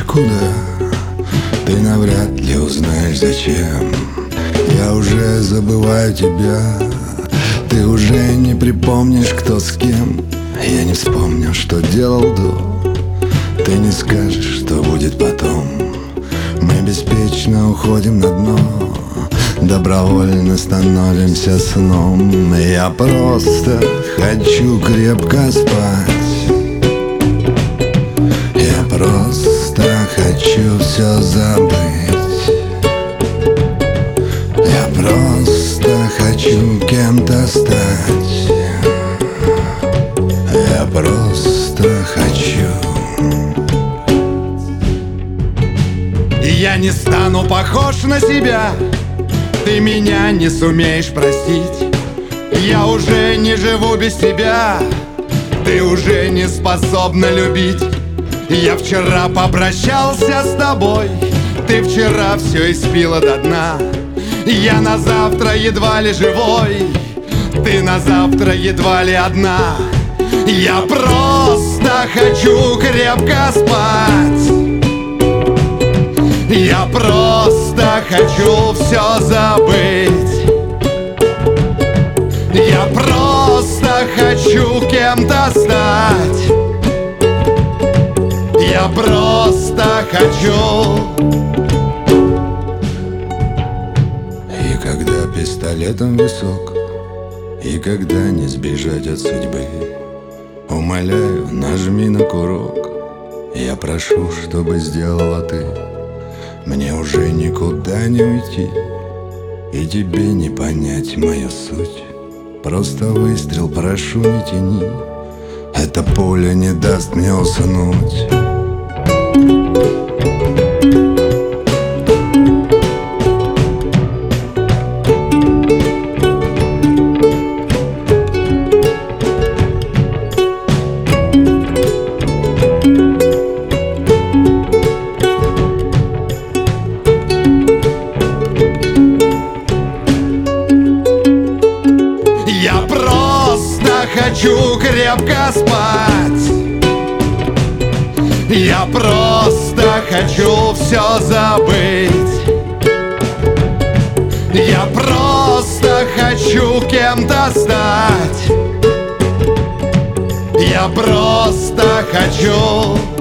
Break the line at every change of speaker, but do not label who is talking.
куда, ты навряд ли узнаешь зачем. Я уже забываю тебя, ты уже не припомнишь, кто с кем. Я не вспомню, что делал до, ты не скажешь, что будет потом. Мы беспечно уходим на дно, добровольно становимся сном. Я просто хочу крепко спать, я просто хочу все забыть. Я просто хочу кем-то стать, я просто хочу.
Я не стану похож на себя, ты меня не сумеешь простить. Я уже не живу без тебя, ты уже не способна любить. Я вчера попрощался с тобой, ты вчера все испила до дна. Я на завтра едва ли живой, ты на завтра едва ли одна. Я просто хочу крепко спать, я просто хочу все забыть. Я просто хочу кем-то стать, я просто хочу.
И когда пистолетом в висок, и когда не сбежать от судьбы, умоляю, нажми на курок, я прошу, чтобы сделала ты. Мне уже никуда не уйти, и тебе не понять мою суть. Просто выстрел, прошу, не тяни, эта пуля не даст мне уснуть.
Я просто хочу крепко спать, я просто хочу все забыть. Я просто хочу кем-то стать, я просто хочу.